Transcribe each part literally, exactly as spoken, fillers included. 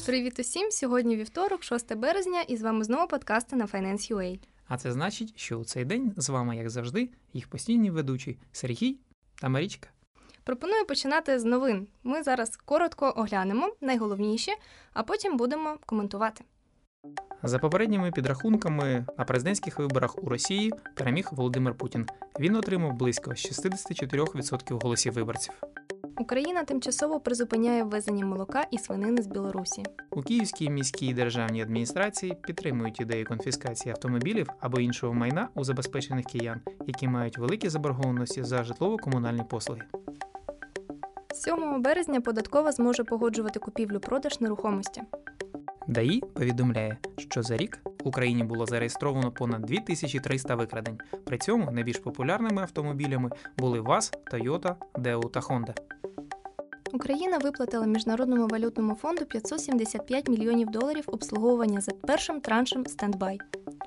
Привіт усім! Сьогодні вівторок, шосте березня, і з вами знову подкасти на Finance.ua. А це значить, що у цей день з вами, як завжди, їх постійні ведучі Сергій та Марічка. Пропоную починати з новин. Ми зараз коротко оглянемо найголовніші, а потім будемо коментувати. За попередніми підрахунками, на президентських виборах у Росії переміг Володимир Путін. Він отримав близько шістдесят чотири відсотки голосів виборців. Україна тимчасово призупиняє ввезення молока і свинини з Білорусі. У Київській міській державній адміністрації підтримують ідею конфіскації автомобілів або іншого майна у забезпечених киян, які мають великі заборгованості за житлово-комунальні послуги. сьомого березня податкова зможе погоджувати купівлю-продаж нерухомості. ДАІ повідомляє, що за рік в Україні було зареєстровано понад дві тисячі триста викрадень. При цьому найбільш популярними автомобілями були ВАЗ, Тойота, Деу та Хонда. Україна виплатила Міжнародному валютному фонду п'ятсот сімдесят п'ять мільйонів доларів обслуговування за першим траншем стендбай.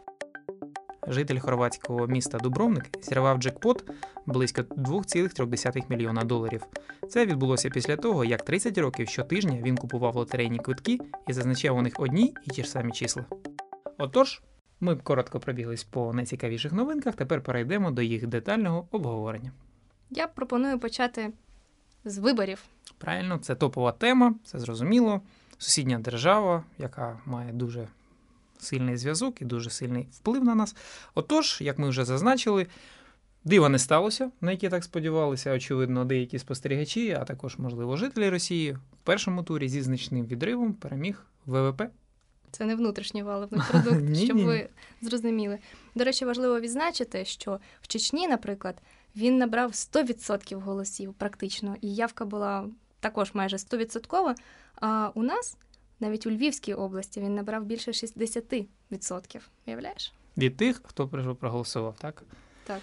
Житель хорватського міста Дубровник зірвав джекпот близько два цілих три десятих мільйона доларів. Це відбулося після того, як тридцять років щотижня він купував лотерейні квитки і зазначав у них одні і ті ж самі числа. Отож, ми коротко пробіглись по найцікавіших новинках, тепер перейдемо до їх детального обговорення. Я пропоную почати з виборів. Правильно, це топова тема, це зрозуміло. Сусідня держава, яка має дуже сильний зв'язок і дуже сильний вплив на нас. Отож, як ми вже зазначили, дива не сталося, на яке так сподівалися, очевидно, деякі спостерігачі, а також, можливо, жителі Росії, в першому турі зі значним відривом переміг ВВП. Це не внутрішній валовий продукт, щоб ви зрозуміли. До речі, важливо відзначити, що в Чечні, наприклад, він набрав сто відсотків голосів практично, і явка була також майже сто відсотків, а у нас навіть у Львівській області він набрав більше шістдесят відсотків. Уявляєш? Від тих, хто проголосував, так? Так.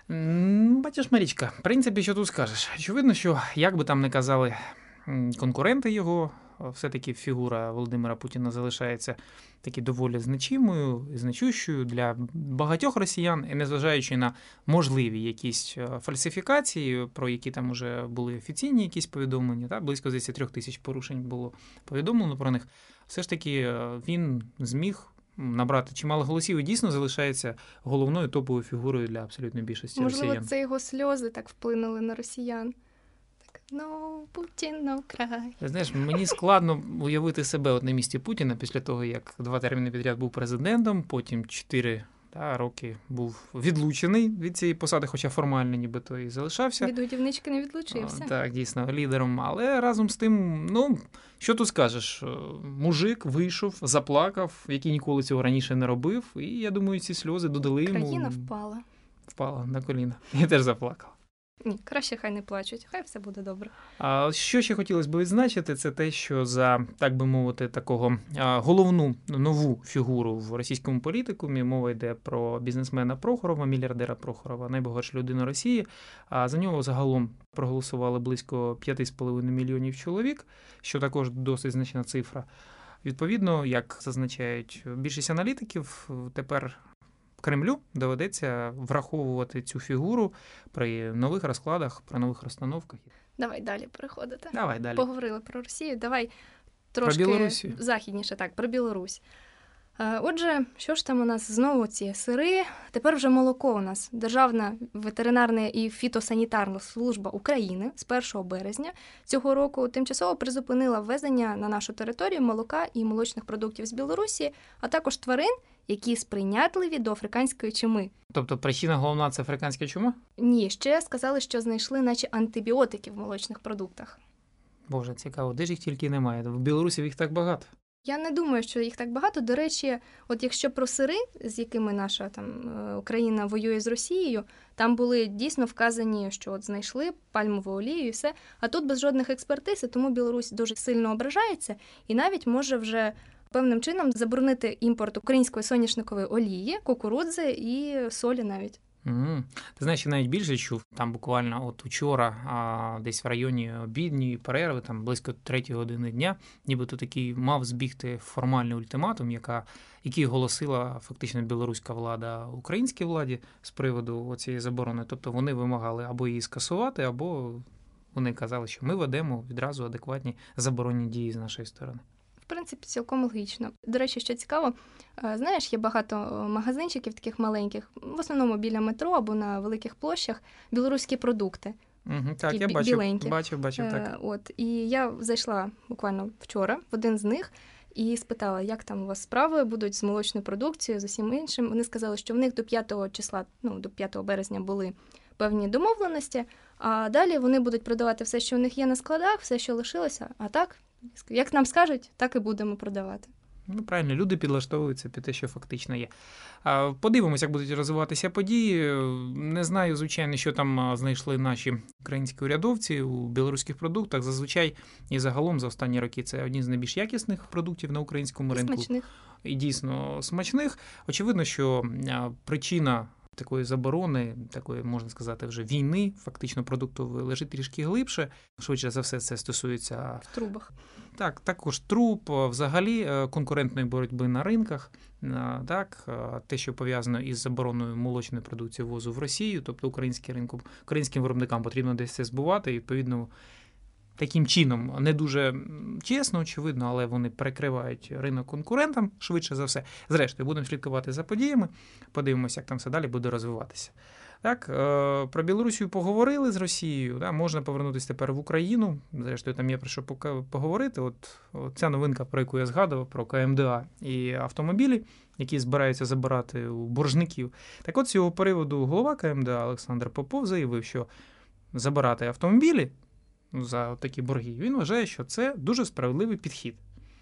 Бачиш, Марічка, в принципі, що тут скажеш? Очевидно, що, як би там не казали конкуренти його, все-таки фігура Володимира Путіна залишається таки доволі значимою, значущою для багатьох росіян, і незважаючи на можливі якісь фальсифікації, про які там уже були офіційні якісь повідомлення, так, близько десять три тисяч порушень було повідомлено про них, все ж таки він зміг набрати чимало голосів і дійсно залишається головною топовою фігурою для абсолютної більшості Можливо, росіян. Можливо, це його сльози так вплинули на росіян. No, Putin, no cry. Знаєш, мені складно уявити себе от на місці Путіна після того, як два терміни підряд був президентом, потім чотири та, роки був відлучений від цієї посади, хоча формально нібито і залишався. Від годівнички не відлучився. О, так, дійсно, лідером. Але разом з тим, ну, що тут скажеш, мужик вийшов, заплакав, який ніколи цього раніше не робив, і я думаю, ці сльози додали йому. Країна впала. Впала на коліна. Я теж заплакав. Ні, краще хай не плачуть, хай все буде добре. А що ще хотілося б відзначити, це те, що за, так би мовити, такого а, головну нову фігуру в російському політикумі, мова йде про бізнесмена Прохорова, мільярдера Прохорова, найбагатшу людину Росії, а за нього загалом проголосували близько п'ять з половиною мільйонів чоловік, що також досить значна цифра. Відповідно, як зазначають більшість аналітиків, тепер Кремлю доведеться враховувати цю фігуру при нових розкладах, при нових розстановках. Давай далі переходити. Давай далі. Поговорили про Росію, давай трошки західніше, так, про Білорусь. Отже, що ж там у нас знову ці сири? Тепер вже молоко у нас. Державна ветеринарна і фітосанітарна служба України з першого березня цього року тимчасово призупинила ввезення на нашу територію молока і молочних продуктів з Білорусі, а також тварин, які сприйнятливі до африканської чуми. Тобто причина головна – це африканська чума? Ні, ще сказали, що знайшли наче антибіотики в молочних продуктах. Боже, цікаво, де ж їх тільки немає? В Білорусі їх так багато. Я не думаю, що їх так багато. До речі, от якщо про сири, з якими наша там Україна воює з Росією, там були дійсно вказані, що от знайшли пальмову олію і все, а тут без жодних експертиз, і тому Білорусь дуже сильно ображається і навіть може вже певним чином заборонити імпорт української соняшникової олії, кукурудзи і солі навіть. Mm. Ти знаєш, я навіть більше чув, там буквально от учора, а, десь в районі обідньої перерви, там близько третьої години дня, нібито такий мав збігти формальний ультиматум, яка, який оголосила фактично білоруська влада українській владі з приводу цієї заборони. Тобто вони вимагали або її скасувати, або вони казали, що ми ведемо відразу адекватні заборонні дії з нашої сторони. В принципі, цілком логічно. До речі, що цікаво, знаєш, є багато магазинчиків таких маленьких, в основному біля метро або на великих площах, білоруські продукти. Угу, так, я бачив, біленькі. бачив, бачив, так. От, і я зайшла буквально вчора в один з них і спитала, як там у вас справи будуть з молочною продукцією, з усім іншим. Вони сказали, що в них до п'ятого числа, ну, до п'ятого березня були певні домовленості, а далі вони будуть продавати все, що у них є на складах, все, що лишилося, а так, як нам скажуть, так і будемо продавати. Ну, правильно, люди підлаштовуються під те, що фактично є. Подивимося, як будуть розвиватися події. Не знаю, звичайно, що там знайшли наші українські урядовці у білоруських продуктах. Зазвичай і загалом за останні роки це одні з найбільш якісних продуктів на українському і ринку. Смачних. І дійсно смачних. Очевидно, що причина такої заборони, такої, можна сказати, вже війни, фактично продуктової, лежить трішки глибше. Швидше за все, це стосується... В трубах. Так, також труб, взагалі конкурентної боротьби на ринках, так, те, що пов'язано із забороною молочної продукції ввозу в Росію, тобто українським ринком, українським виробникам потрібно десь це збувати, і, відповідно, таким чином, не дуже чесно, очевидно, але вони перекривають ринок конкурентам, швидше за все. Зрештою, будемо слідкувати за подіями, подивимося, як там все далі буде розвиватися. Так, про Білорусію поговорили з Росією, да, можна повернутися тепер в Україну, зрештою, там є про що поговорити. От, от ця новинка, про яку я згадував, про КМДА і автомобілі, які збираються забирати у боржників. Так от, з цього приводу голова КМДА Олександр Попов заявив, що забирати автомобілі за такі борги, він вважає, що це дуже справедливий підхід.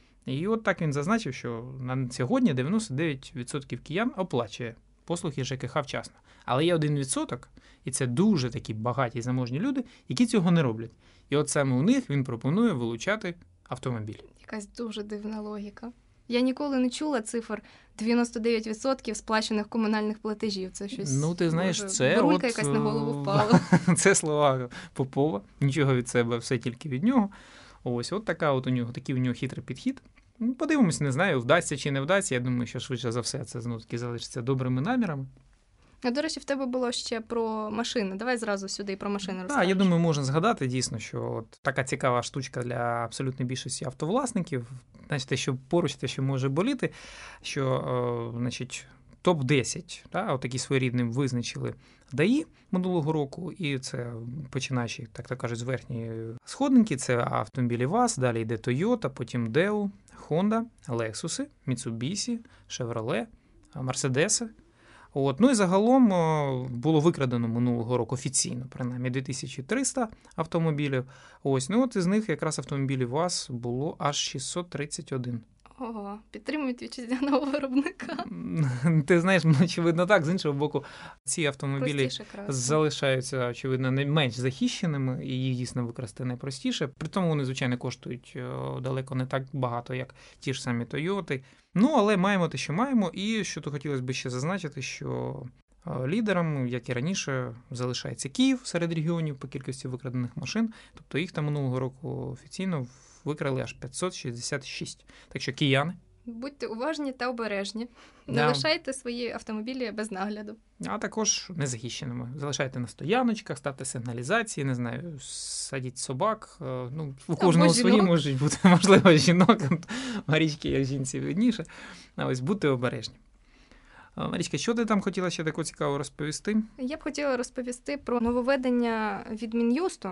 І от так він зазначив, що на сьогодні дев'яносто дев'ять відсотків киян оплачує послуги ЖКХ вчасно. Але є один відсоток, і це дуже такі багаті і заможні люди, які цього не роблять. І от саме у них він пропонує вилучати автомобіль. Якась дуже дивна логіка. Я ніколи не чула цифр дев'яносто дев'ять відсотків сплачених комунальних платежів. Це щось, ну, ти знаєш, може, це бурулька от, якась на голову впала. Це слова Попова, нічого від себе, все тільки від нього. Ось, от така от у нього, такий у нього хитрий підхід. Подивимось, не знаю, вдасться чи не вдасться. Я думаю, що швидше за все це знову-таки залишиться добрими намірами. А, до речі, в тебе було ще про машини. Давай зразу сюди і про машини розкажеш. Так, я думаю, можна згадати дійсно, що от така цікава штучка для абсолютної більшості автовласників. Значить, те, що поруч, те, що може боліти, що, о, значить, топ десять, та, отакі своєрідним визначили ДАІ минулого року, і це, починаючи, так то кажуть, з верхньої сходинки, це автомобілі ВАЗ, далі йде Toyota, потім Deo, Honda, Lexus, Mitsubishi, Chevrolet, Mercedes. От. Ну і загалом було викрадено минулого року офіційно, принаймні, дві тисячі триста автомобілів. Ось, ну от із них якраз автомобілів ВАЗ було аж шістсот тридцять один. Ого, підтримують вітчизняного виробника. Ти знаєш, очевидно так, з іншого боку, ці автомобілі залишаються, очевидно, не менш захищеними, і їх дійсно викрасти найпростіше. При тому вони, звичайно, коштують далеко не так багато, як ті ж самі Тойоти. Ну, але маємо те, що маємо, і що то хотілося б ще зазначити, що лідером, як і раніше, залишається Київ серед регіонів по кількості викрадених машин, тобто їх там минулого року офіційно викрали аж п'ятсот шістдесят шість. Так що кияни. Будьте уважні та обережні. Не Да. лишайте свої автомобілі без нагляду. А також незахищеними. Залишайте на стояночках, ставте сигналізації, не знаю, садіть собак. Ну, у кожного свої можуть бути, можливо, жінок. Марічки, як жінці, видніше. А ось будьте обережні. Марічка, що ти там хотіла ще такого цікавого розповісти? Я б хотіла розповісти про нововведення від Мін'юсту.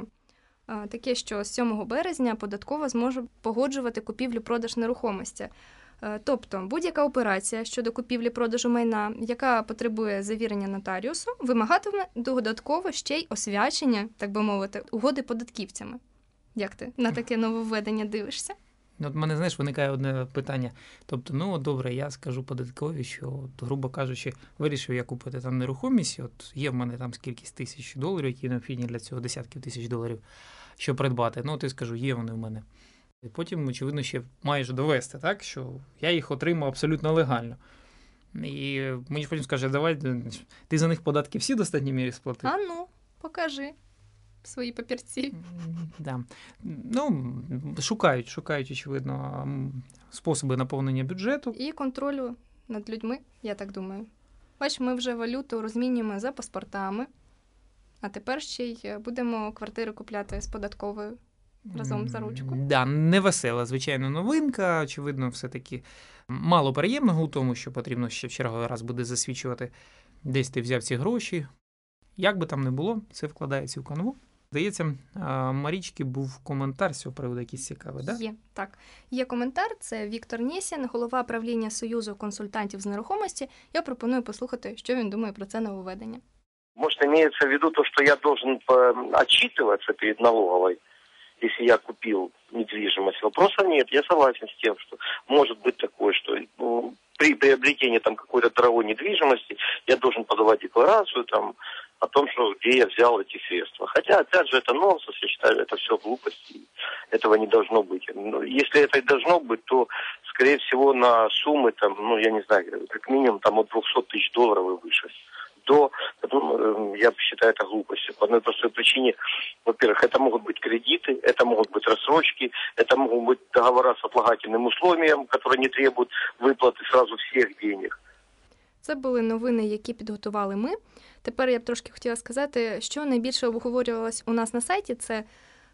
Таке, що з сьомого березня податкова зможе погоджувати купівлю-продаж нерухомості. Тобто будь-яка операція щодо купівлі-продажу майна, яка потребує завірення нотаріусу, вимагатиме додатково ще й освячення, так би мовити, угоди податківцями. Як ти на таке нововведення дивишся? От в мене, знаєш, виникає одне питання. Тобто, ну, добре, я скажу податкові, що, от, грубо кажучи, вирішив я купити там нерухомість, от є в мене там скількись тисяч доларів, які необхідні для цього, десятків тисяч доларів, що придбати. Ну, от я скажу, є вони в мене. І потім, очевидно, ще маєш довести, так, що я їх отримав абсолютно легально. І мені потім скаже, давай, ти за них податки всі в достатній мірі сплатив? А ну, покажи свої папірці. Да. Ну, шукають, шукають, очевидно, способи наповнення бюджету. І контролю над людьми, я так думаю. Бач, ми вже валюту розмінюємо за паспортами, а тепер ще й будемо квартири купляти з податковою. разом за ручку. Да, невесела, звичайно, новинка. Очевидно, все-таки мало приємного у тому, що потрібно ще в черговий раз буде засвідчувати, десь ти взяв ці гроші. Як би там не було, це вкладається в канву. Здається, Марічки був коментар з цього приводу якийсь цікавий, так? Да? Є, так. Є коментар, це Віктор Нєсін, голова правління Союзу консультантів з нерухомості. Я пропоную послухати, що він думає про це нововведення. Может, имеется в виду то, что я должен отчитываться перед налоговой, если я купил недвижимость. Вопроса нет, я согласен с тем, что может быть такое, что ну, при приобретении там какой-то дорогой недвижимости я должен подавать декларацию там, о том, что где я взял эти средства. Хотя, опять же, это нонсенс, я считаю, это все глупости, этого не должно быть. Но если это и должно быть, то, скорее всего, на суммы, там, ну, я не знаю, как минимум там, от двухсот тысяч долларов и выше. До, потом, я считаю это глупостью. По одной простой причине, во-первых, это могут быть кредиты, это могут быть рассрочки, это могут быть договора с отлагательным условием, которые не требуют выплаты сразу всех денег. Це були новини, які підготували ми. Тепер я б трошки хотіла сказати, що найбільше обговорювалось у нас на сайті, це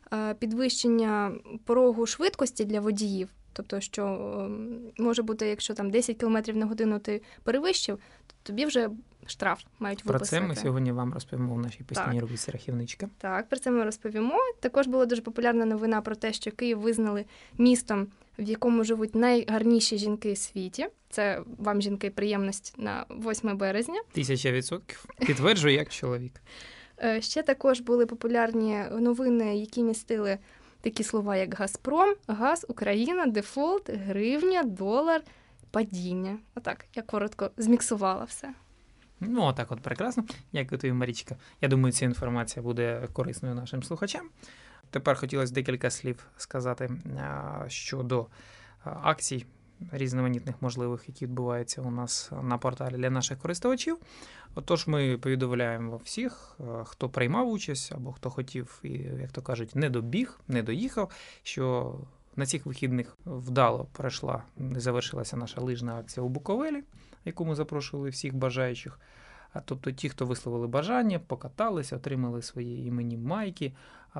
підвищення порогу швидкості для водіїв. Тобто, що може бути, якщо там десять кілометрів на годину ти перевищив, то тобі вже штраф мають виписати. Про це ми сьогодні вам розповімо в нашій постійній рубриці «Рахівничка». Так, про це ми розповімо. Також була дуже популярна новина про те, що Київ визнали містом, в якому живуть найгарніші жінки в світі. Це вам, жінки, приємність на восьме березня. Тисяча відсотків. Підтверджую, як чоловік. Ще також були популярні новини, які містили такі слова, як «Газпром», «Газ», «Україна», «Дефолт», «Гривня», «Долар», «Падіння». Отак, я коротко зміксувала все. Ну, отак от прекрасно. Дякую тобі, Марічка. Я думаю, ця інформація буде корисною нашим слухачам. Тепер хотілося декілька слів сказати щодо акцій різноманітних можливих, які відбуваються у нас на порталі для наших користувачів. Отож, ми повідомляємо всіх, хто приймав участь або хто хотів, і, як то кажуть, не добіг, не доїхав, що на цих вихідних вдало пройшла, завершилася наша лижна акція у Буковелі, яку ми запрошували всіх бажаючих. Тобто ті, хто висловили бажання, покаталися, отримали свої іменні майки.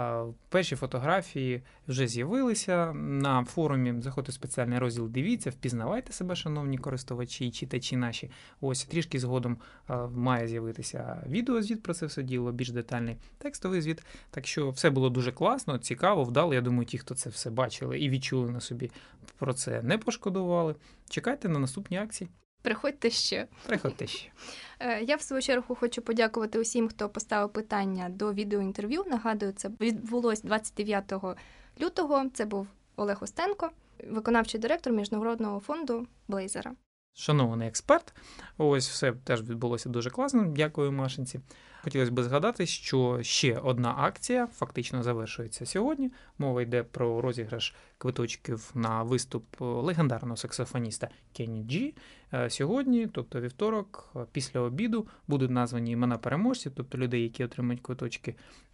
Перші фотографії вже з'явилися на форумі. Заходьте в спеціальний розділ, дивіться, впізнавайте себе, шановні користувачі і читачі наші. Ось трішки згодом має з'явитися відеозвіт про це все діло, більш детальний текстовий звіт. Так що все було дуже класно, цікаво, вдало. Я думаю, ті, хто це все бачили і відчули на собі, про це не пошкодували. Чекайте на наступні акції. Приходьте ще. Приходьте ще. Я, в свою чергу, хочу подякувати усім, хто поставив питання до відеоінтерв'ю. Нагадую, це відбулось двадцять дев'ятого лютого. Це був Олег Остенко, виконавчий директор Міжнародного фонду Блейзера. Шанований експерт. Ось все теж відбулося дуже класно. Дякую, Машинці. Хотілося б згадати, що ще одна акція фактично завершується сьогодні. Мова йде про розіграш квиточків на виступ легендарного саксофоніста Кенні Джі. Сьогодні, тобто вівторок, після обіду, будуть названі імена переможців, тобто людей, які отримають квиточки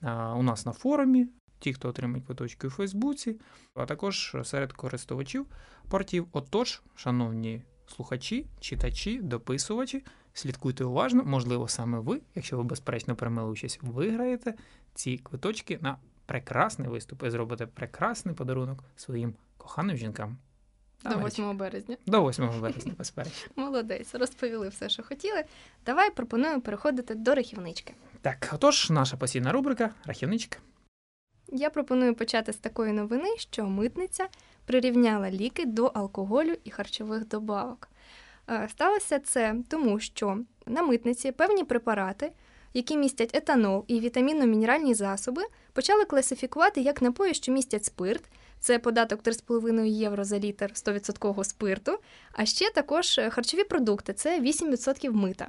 у нас на форумі, ті, хто отримають квиточки у Фейсбуці, а також серед користувачів портів. Отож, шановні слухачі, читачі, дописувачі, слідкуйте уважно, можливо, саме ви, якщо ви, безперечно, приймали участь, виграєте ці квиточки на прекрасний виступ і зробите прекрасний подарунок своїм коханим жінкам. До восьмого березня. До восьмого березня, безперечно. Молодець, розповіли все, що хотіли. Давай пропоную переходити до рахівнички. Так, отож, наша постійна рубрика «Рахівничка». Я пропоную почати з такої новини, що митниця прирівняла ліки до алкоголю і харчових добавок. Сталося це тому, що на митниці певні препарати, які містять етанол і вітамінно-мінеральні засоби, почали класифікувати як напої, що містять спирт. Це податок три з половиною євро за літр сто відсотків спирту, а ще також харчові продукти – це вісім відсотків мита.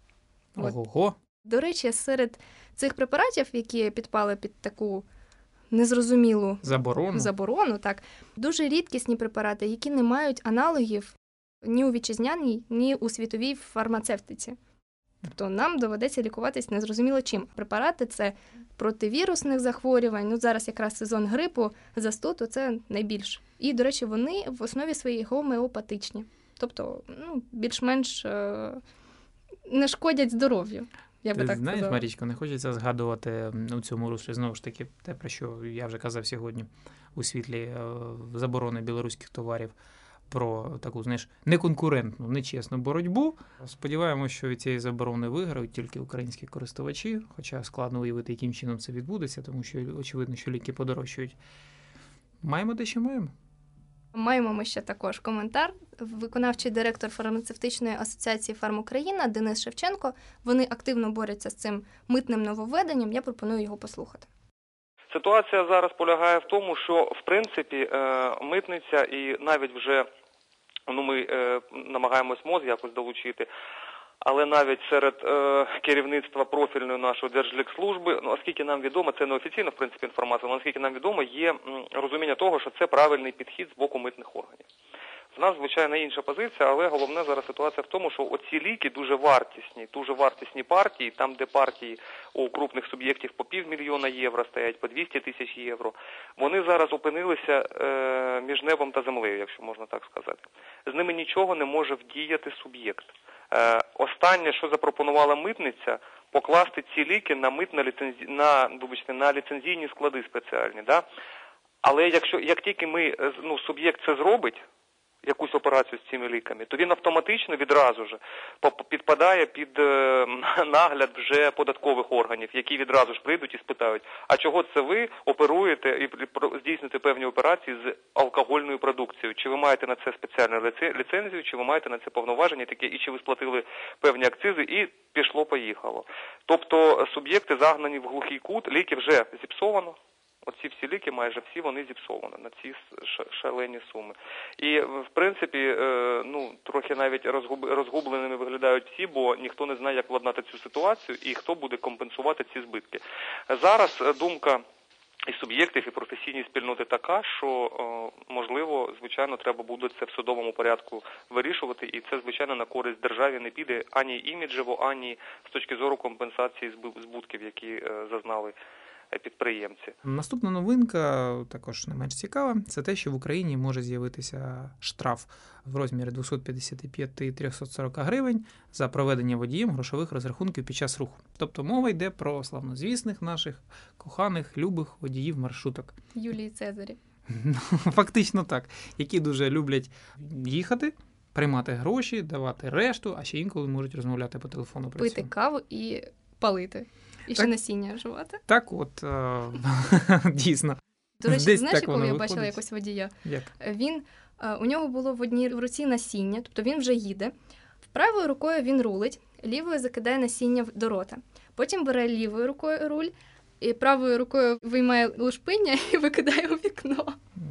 Ого! До речі, серед цих препаратів, які підпали під таку незрозумілу заборону, заборону так, дуже рідкісні препарати, які не мають аналогів ні у вітчизняній, ні у світовій фармацевтиці. Тобто нам доведеться лікуватись незрозуміло чим. Препарати – це проти вірусних захворювань. Ну, зараз якраз сезон грипу, застуду – це найбільш. І, до речі, вони в основі своїй гомеопатичні. Тобто, ну, більш-менш е- не шкодять здоров'ю. Я би Ти так знаєш, сказала. Марічко, не хочеться згадувати у цьому руслі, знову ж таки, те, про що я вже казав сьогодні у світлі е, заборони білоруських товарів, про таку, знаєш, неконкурентну, нечесну боротьбу. Сподіваємося, що від цієї заборони виграють тільки українські користувачі, хоча складно уявити, яким чином це відбудеться, тому що, очевидно, що ліки подорожчають. Маємо те, що маємо. Маємо ми ще також коментар. Виконавчий директор фармацевтичної асоціації «Фармукраїна» Денис Шевченко. Вони активно борються з цим митним нововведенням. Я пропоную його послухати. Ситуація зараз полягає в тому, що, в принципі, митниця і навіть вже, ну, ми намагаємось МОЗ якось долучити, але навіть серед е, керівництва профільної нашої Держлікслужби, ну, оскільки нам відомо, це не офіційна, в принципі, інформація, але оскільки нам відомо, є м, розуміння того, що це правильний підхід з боку митних органів. В нас, звичайно, інша позиція, але головне зараз ситуація в тому, що оці ліки дуже вартісні, дуже вартісні партії, там, де партії у крупних суб'єктів по півмільйона євро стоять, по двісті тисяч євро, вони зараз опинилися е, між небом та землею, якщо можна так сказати. З ними нічого не може вдіяти суб'єкт. Е, останнє, що запропонувала митниця, покласти ці ліки на митно ліцензі... на, вибачте, на ліцензійні склади спеціальні, да? Але якщо як тільки ми, ну, суб'єкт це зробить, якусь операцію з цими ліками, то він автоматично відразу ж підпадає під нагляд вже податкових органів, які відразу ж прийдуть і спитають, а чого це ви оперуєте і здійснюєте певні операції з алкогольною продукцією? Чи ви маєте на це спеціальну ліцензію, чи ви маєте на це повноваження таке, і чи ви сплатили певні акцизи, і пішло-поїхало. Тобто суб'єкти загнані в глухий кут, ліки вже зіпсовано. Оці всі ліки, майже всі, вони зіпсовані на ці шалені суми. І, в принципі, ну, трохи навіть розгубленими виглядають всі, бо ніхто не знає, як владнати цю ситуацію і хто буде компенсувати ці збитки. Зараз думка і суб'єктів, і професійної спільноти така, що, можливо, звичайно, треба буде це в судовому порядку вирішувати, і це, звичайно, на користь державі не піде ані іміджево, ані з точки зору компенсації збитків, які зазнали підприємці. Наступна новинка, також не менш цікава, це те, що в Україні може з'явитися штраф в розмірі двісті п'ятдесят п'ять - триста сорок гривень за проведення водієм грошових розрахунків під час руху. Тобто мова йде про славнозвісних наших коханих, любих водіїв маршруток. Юлії Цезарі. Фактично так. Які дуже люблять їхати, приймати гроші, давати решту, а ще інколи можуть розмовляти по телефону. Пити каву і палити. І ще насіння жувати. Так от, дійсно. До речі, знаєш, коли я бачила якось водія? Як? Він, у нього було в одній руці насіння, тобто він вже їде. Правою рукою він рулить, лівою закидає насіння до рота. Потім бере лівою рукою руль, і правою рукою виймає лушпиння і викидає у вікно.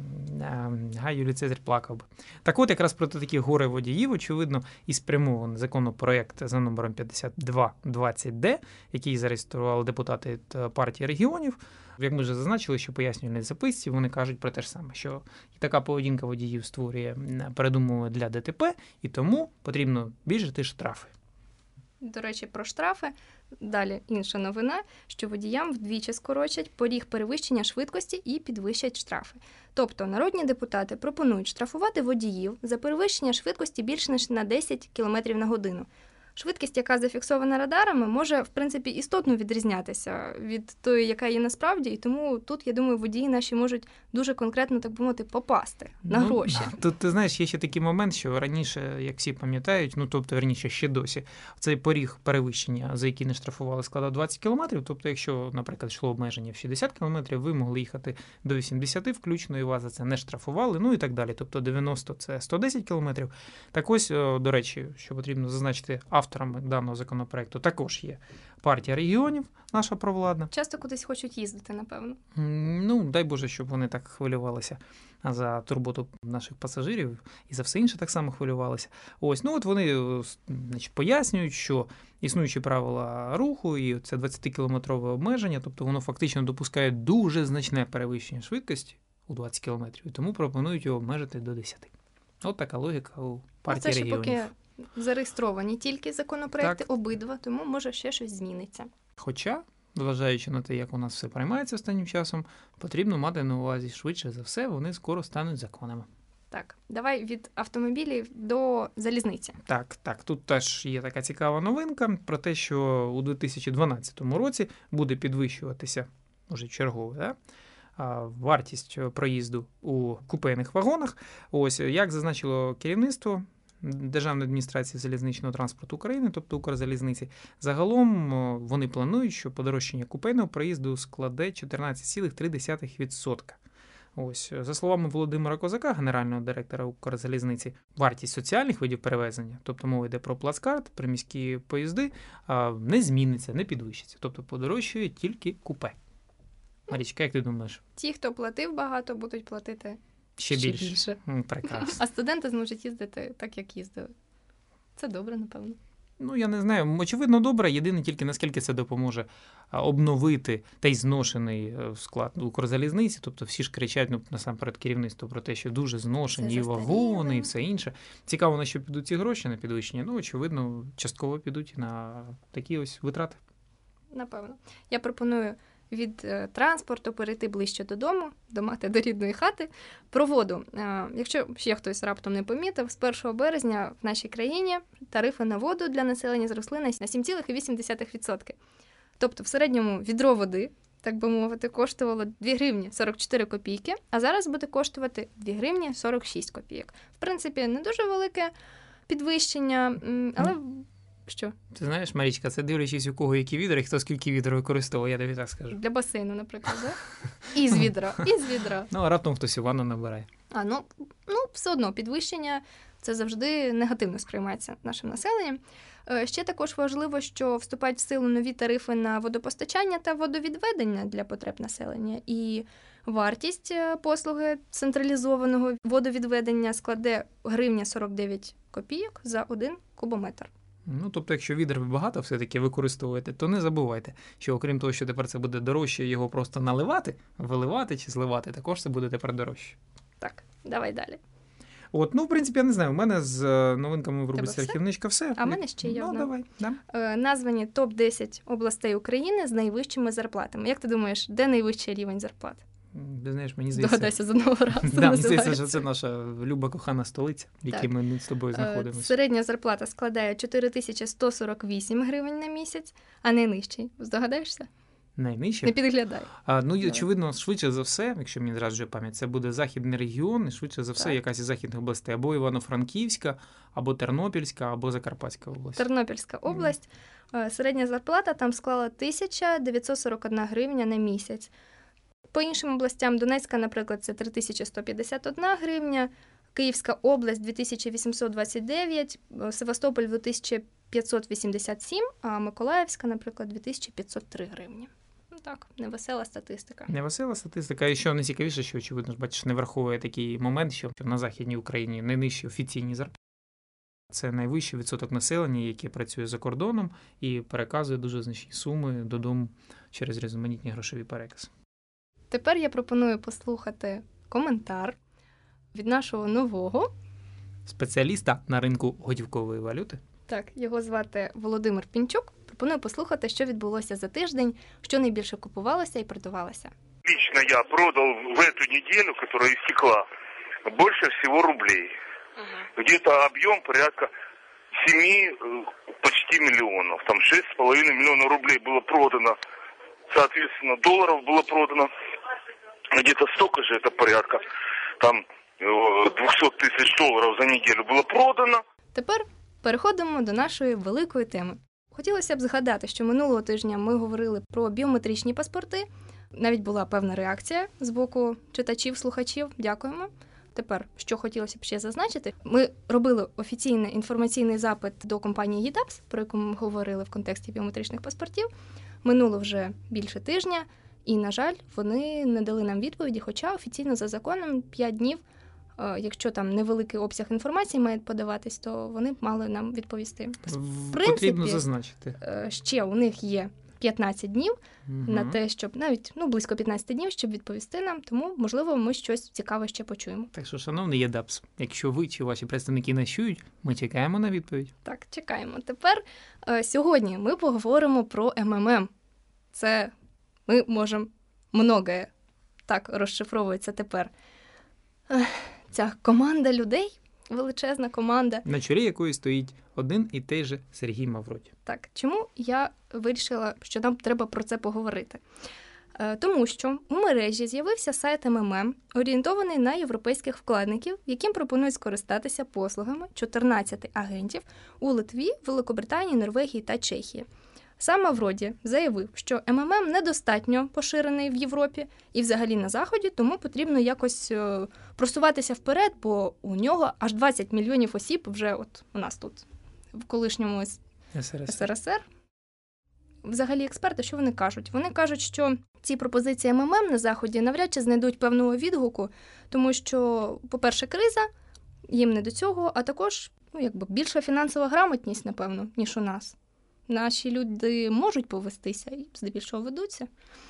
Гай Юлій Цезар плакав би. Так от, якраз проти таких горе-водіїв, очевидно, і спрямований законопроект за номером п'ятдесят два двадцять Д, який зареєстрували депутати партії регіонів. Як ми вже зазначили, що пояснювальній записці, вони кажуть про те ж саме, що і така поведінка водіїв створює передумови для ДТП, і тому потрібно більшити штрафи. До речі, про штрафи. Далі інша новина, що водіям вдвічі скорочать поріг перевищення швидкості і підвищать штрафи. Тобто народні депутати пропонують штрафувати водіїв за перевищення швидкості більше ніж на десять кілометрів на годину. Швидкість, яка зафіксована радарами, може, в принципі, істотно відрізнятися від тої, яка є насправді, і тому тут, я думаю, водії наші можуть дуже конкретно, так би мовити, попасти на ну, гроші. Тут, ти знаєш, є ще такий момент, що раніше, як всі пам'ятають, ну, тобто, верніше, ще досі, цей поріг перевищення, за який не штрафували, складав двадцять кілометрів, тобто, якщо, наприклад, йшло обмеження в шістдесят кілометрів, ви могли їхати до вісімдесят включно, і вас за це не штрафували, ну і так далі. Тобто, дев'яносто – це сто десять кілометрів. Так ось, до речі, що потрібно зазначити, авторами даного законопроекту також є партія регіонів, наша провладна. Часто кудись хочуть їздити, напевно. Ну, дай Боже, щоб вони так хвилювалися за турботу наших пасажирів і за все інше так само хвилювалися. Ось, ну от вони, значить, пояснюють, що існуючі правила руху і це двадцятикілометрове обмеження, тобто воно фактично допускає дуже значне перевищення швидкості у двадцять кілометрів, і тому пропонують його обмежити до десяти. От така логіка у партії це регіонів. Поки зареєстровані тільки законопроекти, так. Обидва, тому може ще щось зміниться. Хоча, зважаючи на те, як у нас все приймається останнім часом, потрібно мати на увазі швидше за все, вони скоро стануть законами. Так, давай від автомобілів до залізниці. Так, так. Тут теж є така цікава новинка про те, що у дві тисячі дванадцятому році буде підвищуватися, може чергове, да? вартість проїзду у купейних вагонах. Ось, як зазначило керівництво Державної адміністрації залізничного транспорту України, тобто Укрзалізниці, загалом вони планують, що подорожчання купейного проїзду складе чотирнадцять цілих три десятих відсотка. Ось, за словами Володимира Козака, генерального директора Укрзалізниці, вартість соціальних видів перевезення, тобто мова йде про плацкарт, приміські поїзди, не зміниться, не підвищиться. Тобто подорожчує тільки купе. Марічка, як ти думаєш? Ті, хто платив багато, будуть платити ще, ще більше. більше. Прекрасно. А студенти зможуть їздити так, як їздили. Це добре, напевно. Ну, я не знаю. Очевидно, добре. Єдине тільки, наскільки це допоможе обновити та й зношений склад Укрзалізниці. Тобто всі ж кричать, ну, насамперед, керівництво про те, що дуже зношені і вагони, і все інше. Цікаво, на що підуть ці гроші на підвищення. Ну, очевидно, частково підуть на такі ось витрати. Напевно. Я пропоную від е, транспорту перейти ближче додому, до мати, до рідної хати. Про воду. Е, якщо ще хтось раптом не помітив, з першого березня в нашій країні тарифи на воду для населення зросли на сім цілих вісім десятих відсотка. Тобто в середньому відро води, так би мовити, коштувало дві гривні сорок чотири копійки, а зараз буде коштувати дві гривні сорок шість копійок. В принципі, не дуже велике підвищення, але... Що? Ти знаєш, Марічка, це дивлячись, у кого які відра і хто скільки відер використовує, я тобі так скажу. Для басейну, наприклад, да? Із відра, із відра. Ну, а раптом хтось у ванну набирає. А, ну, ну, все одно, підвищення – це завжди негативно сприймається нашим населенням. Ще також важливо, що вступають в силу нові тарифи на водопостачання та водовідведення для потреб населення. І вартість послуги централізованого водовідведення складе гривня сорок дев'ять копійок за один кубометр. Ну, тобто, якщо відер ви багато все-таки використовуєте, то не забувайте, що окрім того, що тепер це буде дорожче його просто наливати, виливати чи зливати, також це буде тепер дорожче. Так, давай далі. От, ну, в принципі, я не знаю, у мене з новинками в рубриці «Архівничка» все. А в мене ще є одна. Ну, давай. Да. Е, названі топ десять областей України з найвищими зарплатами. Як ти думаєш, де найвищий рівень зарплат? Ти знаєш, мені здається... Догадайся з одного разу. Да, мені здається, що це наша люба кохана столиця, в якій так. ми з тобою знаходимося. Середня зарплата складає чотири тисячі сто сорок вісім гривень на місяць, а найнижчий. Здогадаєшся? Найнижче? Не підглядай. А, ну, Давай. Очевидно, швидше за все, якщо мені зраджує пам'ять, це буде Західний регіон, і швидше за все так. якась із західних областей. Або Івано-Франківська, або Тернопільська, або Закарпатська область. Тернопільська область. Mm. Середня зарплата там склала тисяча дев'ятсот сорок одна гривня на місяць. По іншим областям, Донецька, наприклад, це три тисячі сто п'ятдесят одна гривня, Київська область – дві тисячі вісімсот двадцять дев'ять, Севастополь – дві тисячі п'ятсот вісімдесят сім, а Миколаївська, наприклад, дві тисячі п'ятсот три гривні. Ну так, невесела статистика. Невесела статистика. І що найцікавіше, що, очевидно, бачиш, не враховує такий момент, що на Західній Україні найнижчі офіційні зарплати. Це найвищий відсоток населення, яке працює за кордоном і переказує дуже значні суми додому через різноманітні грошові перекази. Тепер я пропоную послухати коментар від нашого нового спеціаліста на ринку готівкової валюти. Так, його звати Володимир Пінчук. Пропоную послухати, що відбулося за тиждень, що найбільше купувалося і продавалося. Лично я продал в эту неделю, которая истекла, больше всего рублей. Uh-huh. Где-то объем порядка семи почти миллионов. Там шесть с половиной миллионов рублей было продано. Соответственно, долларов было продано где-то столько же, это порядка там двісті тисяч доларів за неділю було продано. Тепер переходимо до нашої великої теми. Хотілося б згадати, що минулого тижня ми говорили про біометричні паспорти. Навіть була певна реакція з боку читачів-слухачів. Дякуємо. Тепер, що хотілося б ще зазначити, ми робили офіційний інформаційний запит до компанії ЄДАПС, про яку ми говорили в контексті біометричних паспортів. Минуло вже більше тижня, і, на жаль, вони не дали нам відповіді, хоча офіційно за законом п'ять днів, якщо там невеликий обсяг інформації має подаватись, то вони мали нам відповісти. В принципі, потрібно зазначити. Ще у них є п'ятнадцять днів угу. на те, щоб навіть ну, близько п'ятнадцять днів, щоб відповісти нам, тому, можливо, ми щось цікаве ще почуємо. Так що, шановний ЄДАПС, якщо ви чи ваші представники нас чують, ми чекаємо на відповідь. Так, чекаємо. Тепер сьогодні ми поговоримо про ем ем ем. Це ми можемо многое. Так розшифровується тепер. ця команда людей, величезна команда. На чолі якої стоїть один і той же Сергій Мавроді. Так, чому я вирішила, що нам треба про це поговорити? Тому що у мережі з'явився сайт ем ем ем, орієнтований на європейських вкладників, яким пропонують скористатися послугами чотирнадцяти агентів у Литві, Великобританії, Норвегії та Чехії. Сам Мавроді заявив, що ем ем ем недостатньо поширений в Європі і взагалі на Заході, тому потрібно якось просуватися вперед, бо у нього аж двадцять мільйонів осіб вже от у нас тут, в колишньому ес ер ес ер. Взагалі експерти, що вони кажуть? Вони кажуть, що ці пропозиції ем ем ем на Заході навряд чи знайдуть певного відгуку, тому що, по-перше, криза, їм не до цього, а також ну, якби більша фінансова грамотність, напевно, ніж у нас. Наші люди можуть повестися і здебільшого ведуться,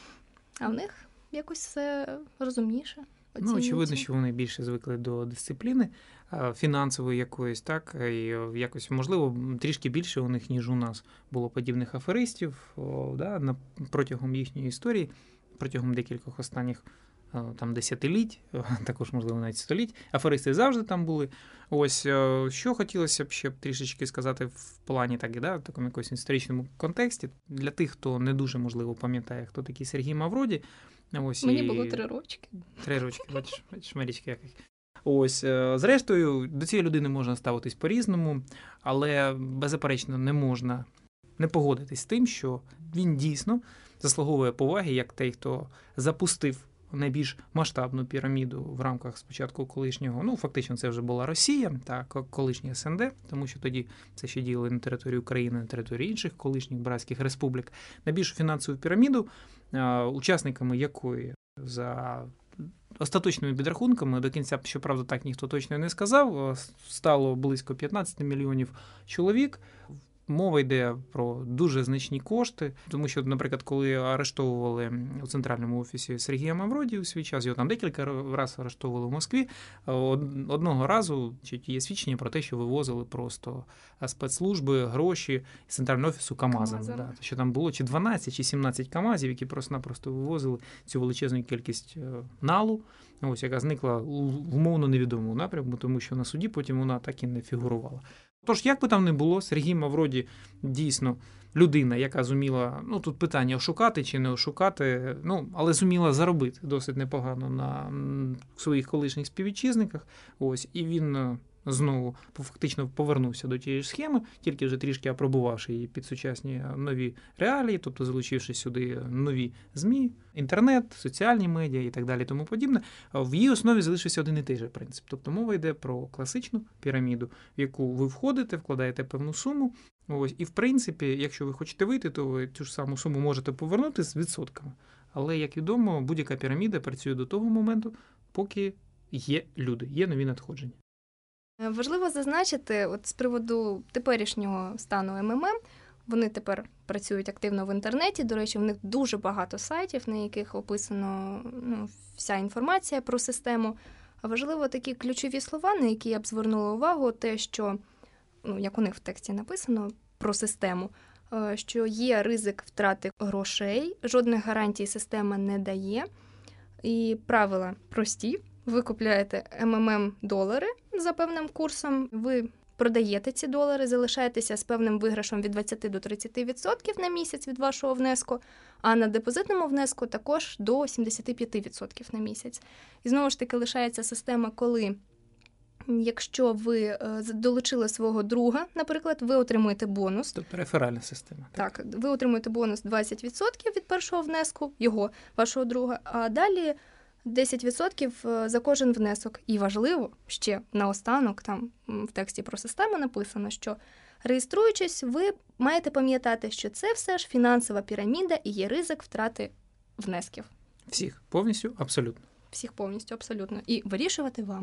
а в них якось все розумніше. Ну, очевидно, що вони більше звикли до дисципліни фінансової якоїсь, так, і якось, можливо, трішки більше у них, ніж у нас було подібних аферистів, о, да, протягом їхньої історії, протягом декількох останніх там десятиліть, також, можливо, навіть століть. Аферисти завжди там були. Ось, що хотілося б ще трішечки сказати в плані так, да, в такому якомусь історичному контексті. Для тих, хто не дуже, можливо, пам'ятає, хто такий Сергій Мавроді. Ось, Мені і... було три рочки. Три рочки, бачиш, бачиш, Марічка, який. Ось, зрештою, до цієї людини можна ставитись по-різному, але, беззаперечно, не можна не погодитись з тим, що він дійсно заслуговує поваги, як той, хто запустив найбільш масштабну піраміду в рамках спочатку колишнього, ну, фактично, це вже була Росія, так, колишній ес ен де, тому що тоді це ще діяли на території України, на території інших колишніх братських республік. Найбільшу фінансову піраміду, учасниками якої за остаточними підрахунками, до кінця, щоправда, так ніхто точно не сказав, стало близько п'ятнадцять мільйонів чоловік. Мова йде про дуже значні кошти, тому що, наприклад, коли арештовували у центральному офісі Сергія Мавроді у свій час, його там декілька разів арештовували в Москві, одного разу є свідчення про те, що вивозили просто спецслужби, гроші з центрального офісу КАМАЗами. Да, що там було чи дванадцять, чи сімнадцять КАМАЗів, які просто-напросто вивозили цю величезну кількість налу, ось, яка зникла в умовно невідомому напрямку, тому що на суді потім вона так і не фігурувала. Тож, як би там не було, Сергій Мавроді дійсно людина, яка зуміла, ну тут питання ошукати чи не ошукати, ну, але зуміла заробити досить непогано на своїх колишніх співвітчизниках. Ось, і він знову фактично повернувся до тієї ж схеми, тільки вже трішки апробувавши її під сучасні нові реалії, тобто залучивши сюди нові ЗМІ, інтернет, соціальні медіа і так далі тому подібне. В її основі залишився один і той же принцип. Тобто мова йде про класичну піраміду, в яку ви входите, вкладаєте певну суму. Ось, і в принципі, якщо ви хочете вийти, то ви цю ж саму суму можете повернути з відсотками. Але, як відомо, будь-яка піраміда працює до того моменту, поки є люди, є нові надходження. Важливо зазначити, от з приводу теперішнього стану ем ем ем, вони тепер працюють активно в інтернеті, до речі, в них дуже багато сайтів, на яких описано ну, вся інформація про систему. А важливо такі ключові слова, на які я б звернула увагу, те, що, ну, як у них в тексті написано про систему, що є ризик втрати грошей, жодних гарантій система не дає, і правила прості. Ви купляєте ем ем ем долари за певним курсом, ви продаєте ці долари, залишаєтеся з певним виграшом від двадцять до тридцяти відсотків на місяць від вашого внеску, а на депозитному внеску також до сімдесят п'ять відсотків на місяць. І знову ж таки лишається система, коли якщо ви долучили свого друга, наприклад, ви отримуєте бонус. Тобто реферальна система. Так, так ви отримуєте бонус двадцять відсотків від першого внеску, його, вашого друга, а далі десять відсотків за кожен внесок. І важливо, ще наостанок, там в тексті про систему написано, що реєструючись, ви маєте пам'ятати, що це все ж фінансова піраміда і є ризик втрати внесків. Всіх повністю, абсолютно. Всіх повністю, абсолютно. І вирішувати вам.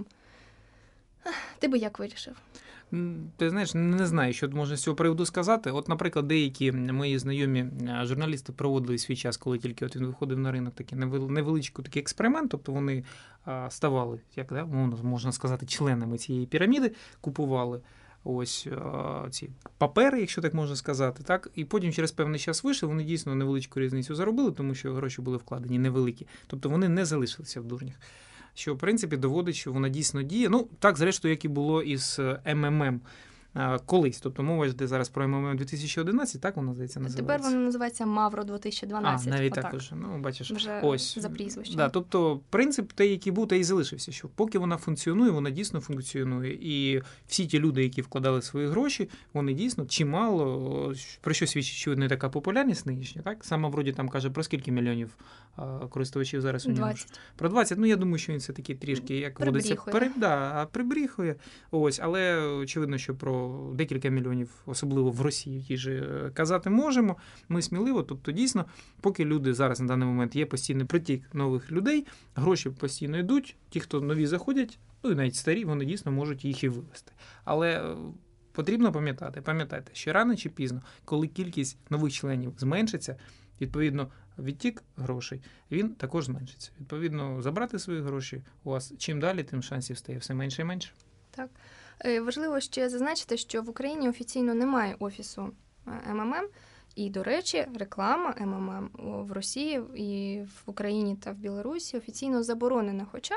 Ти би як вирішив? Ти знаєш, не знаю, що можна з цього приводу сказати. От, наприклад, деякі мої знайомі журналісти проводили свій час, коли тільки от він виходив на ринок, такий невеличкий такий експеримент, тобто вони ставали, як да, можна сказати, членами цієї піраміди, купували ось ці папери, якщо так можна сказати, так, і потім через певний час вийшли, вони дійсно невеличку різницю заробили, тому що гроші були вкладені невеликі, тобто вони не залишилися в дурнях. що, в принципі, доводить, що вона дійсно діє. Ну, так, зрештою, як і було із ем ем ем колись. Тобто мова йде зараз про ем ем ем дві тисячі одинадцять, так воно, здається, називається? Тепер воно називається Мавро дві тисячі дванадцять. А, навіть так уже. Ну, бачиш, вже ось. За прізвищем. Да, тобто принцип той, який був, той і залишився, що поки вона функціонує, вона дійсно функціонує. І всі ті люди, які вкладали свої гроші, вони дійсно чимало, про що свідчить, що не така популярність нинішня, так? Саме вроді там каже, про скільки мільйонів а, користувачів зараз у нього? двадцять. Про двадцять. Ну, я думаю, що він все-таки трішки, як водиться, пере... да, прибріхує. Ось, але очевидно, що про декілька мільйонів, особливо в Росії, ті ж казати можемо. Ми сміливо, тобто дійсно, поки люди зараз на даний момент є постійний притік нових людей, гроші постійно йдуть, ті, хто нові заходять, ну і навіть старі, вони дійсно можуть їх і вивести. Але потрібно пам'ятати, пам'ятайте, що рано чи пізно, коли кількість нових членів зменшиться, відповідно, відтік грошей, він також зменшиться. Відповідно, забрати свої гроші у вас чим далі, тим шансів стає все менше і менше. Так. Важливо ще зазначити, що в Україні офіційно немає офісу ем ем ем, і, до речі, реклама ем ем ем в Росії і в Україні та в Білорусі офіційно заборонена, хоча,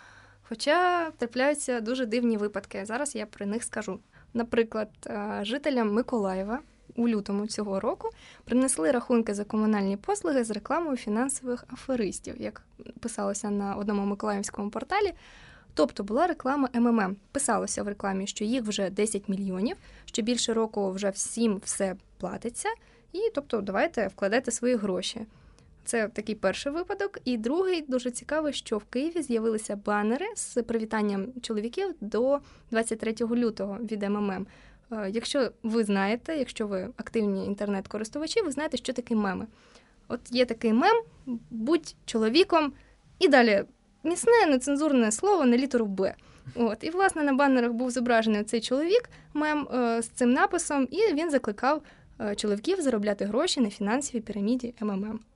хоча трапляються дуже дивні випадки. Зараз я про них скажу. Наприклад, жителям Миколаєва у лютому цього року принесли рахунки за комунальні послуги з рекламою фінансових аферистів, як писалося на одному миколаївському порталі. Тобто була реклама ем ем ем. Писалося в рекламі, що їх вже десять мільйонів, що більше року вже всім все платиться, і тобто давайте вкладайте свої гроші. Це такий перший випадок. І другий, дуже цікавий, що в Києві з'явилися банери з привітанням чоловіків до двадцять третього лютого від ем ем ем. Якщо ви знаєте, якщо ви активні інтернет-користувачі, ви знаєте, що таке меми. От є такий мем «Будь чоловіком» і далі міцне, нецензурне слово на літеру «Б». От. І, власне, на банерах був зображений цей чоловік, мем е, з цим написом, і він закликав е, чоловіків заробляти гроші на фінансовій піраміді ем ем ем.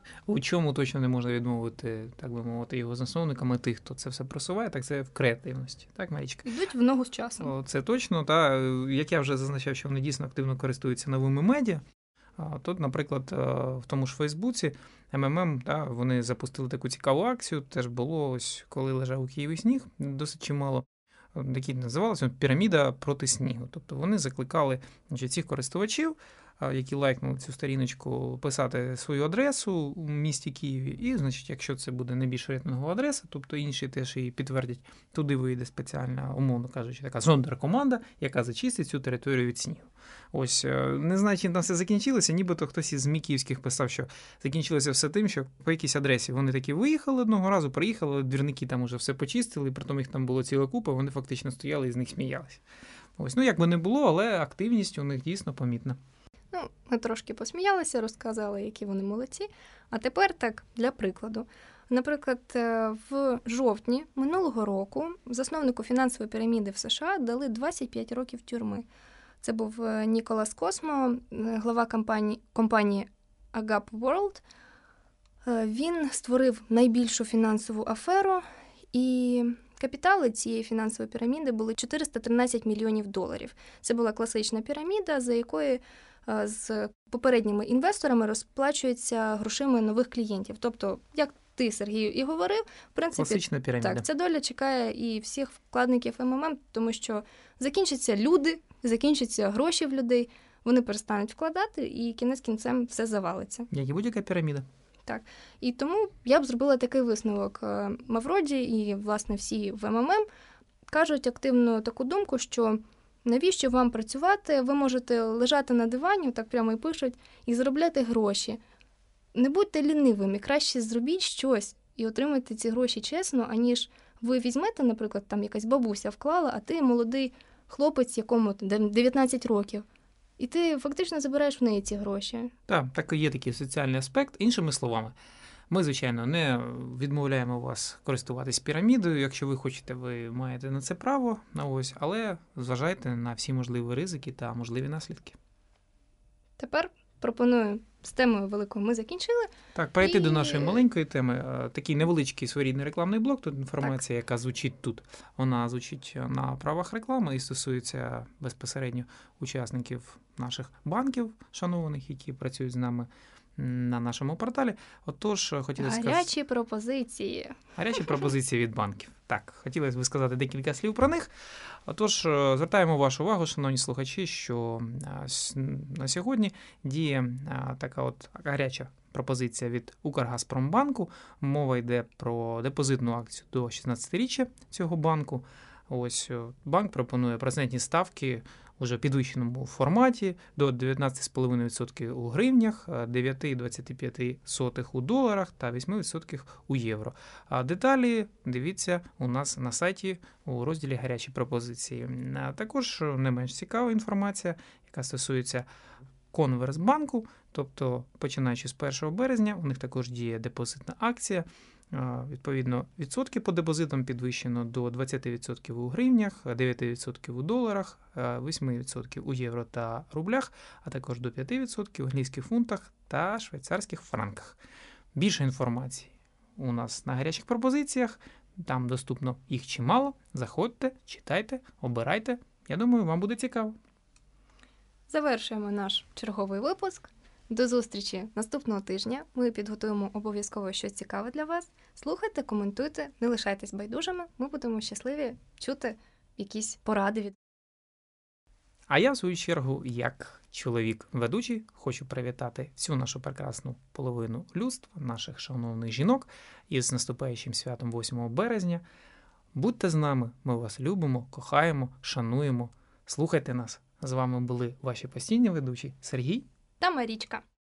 У чому точно не можна відмовити, так би мовити, його засновниками, тих, хто це все просуває, так це в креативності. Так, Марічка? Йдуть в ногу з часом. Це точно, та, як я вже зазначав, що вони дійсно активно користуються новими медіа. Тут, наприклад, в тому ж Фейсбуці ем ем ем, та, вони запустили таку цікаву акцію, теж було ось, коли лежав у Києві сніг, досить чимало, які називалися «Піраміда проти снігу». Тобто вони закликали, значить, цих користувачів, які лайкнули цю сторіночку, писати свою адресу у місті Києві. І, значить, якщо це буде найбільш рейтингова адреса, тобто інші теж її підтвердять, туди вийде спеціальна, умовно кажучи, така зондеркоманда, яка зачистить цю територію від снігу. Ось, не знаю, чим там все закінчилося, нібито хтось із ЗМІ київських писав, що закінчилося все тим, що по якійсь адресі вони таки виїхали одного разу, приїхали, двірники там уже все почистили, при тому їх там було ціла купа, вони фактично стояли і з них сміялися. Ось, ну, як би не було, але активність у них дійсно помітна. Ну, ми трошки посміялися, розказали, які вони молодці. А тепер так, для прикладу. Наприклад, в жовтні минулого року засновнику фінансової піраміди в США дали двадцять п'ять років тюрми. Це був Ніколас Космо, глава компанії, компанії Agap World. Він створив найбільшу фінансову аферу, і капітали цієї фінансової піраміди були чотириста тринадцять мільйонів доларів. Це була класична піраміда, за якою з попередніми інвесторами розплачується грошима нових клієнтів. Тобто, як ти, Сергію, і говорив, в принципі, класична піраміда. Так, ця доля чекає і всіх вкладників ем ем ем, тому що закінчаться люди, закінчаться гроші в людей, вони перестануть вкладати, і кінець кінцем все завалиться. Як і будь-яка піраміда. Так. І тому я б зробила такий висновок. Мавроді і, власне, всі в ем ем ем кажуть активно таку думку, що навіщо вам працювати, ви можете лежати на дивані, так прямо і пишуть, і заробляти гроші. Не будьте лінивими, краще зробіть щось і отримайте ці гроші чесно, аніж ви візьмете, наприклад, там якась бабуся вклала, а ти молодий хлопець, якому дев'ятнадцять років. І ти фактично забираєш в неї ці гроші. Так, так і є такий соціальний аспект. Іншими словами, ми, звичайно, не відмовляємо вас користуватись пірамідою. Якщо ви хочете, ви маєте на це право, ось, але зважайте на всі можливі ризики та можливі наслідки. Тепер пропоную, з темою великою ми закінчили. Так, перейти і... до нашої маленької теми. Такий невеличкий своєрідний рекламний блок. Тут інформація, так, яка звучить тут. Вона звучить на правах реклами і стосується безпосередньо учасників наших банків, шанованих, які працюють з нами на нашому порталі. Отож, хотілося сказати... Гарячі пропозиції. Гарячі пропозиції від банків. Так, хотілося б сказати декілька слів про них. Отож, звертаємо вашу увагу, шановні слухачі, що на сьогодні діє така от гаряча пропозиція від Укргазпромбанку. Мова йде про депозитну акцію до шістнадцятиріччя цього банку. Ось банк пропонує процентні ставки уже в підвищеному форматі до дев'ятнадцять цілих п'ять десятих відсотка у гривнях, дев'ять цілих двадцять п'ять сотих у доларах та вісім відсотків у євро. А деталі дивіться у нас на сайті у розділі «Гарячі пропозиції». А також не менш цікава інформація, яка стосується Конверсбанку, тобто починаючи з першого березня, у них також діє депозитна акція. Відповідно, відсотки по депозитам підвищено до двадцять відсотків у гривнях, дев'ять відсотків у доларах, вісім відсотків у євро та рублях, а також до п'ять відсотків у англійських фунтах та швейцарських франках. Більше інформації у нас на гарячих пропозиціях, там доступно їх чимало. Заходьте, читайте, обирайте. Я думаю, вам буде цікаво. Завершуємо наш черговий випуск. До зустрічі наступного тижня. Ми підготуємо обов'язково щось цікаве для вас. Слухайте, коментуйте, не лишайтесь байдужими. Ми будемо щасливі чути якісь поради від. А я, в свою чергу, як чоловік-ведучий, хочу привітати всю нашу прекрасну половину людства, наших шановних жінок, із наступаючим святом восьмого березня. Будьте з нами, ми вас любимо, кохаємо, шануємо. Слухайте нас. З вами були ваші постійні ведучі Сергій та Марічка.